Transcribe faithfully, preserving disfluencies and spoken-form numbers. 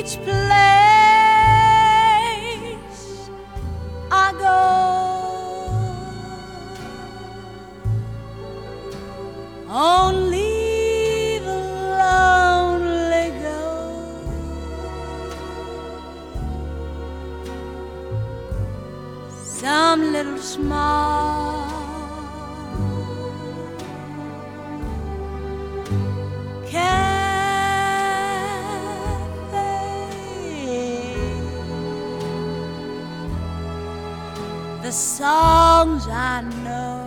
each place I go. Only the lonely go. Some little small cafe, the songs I know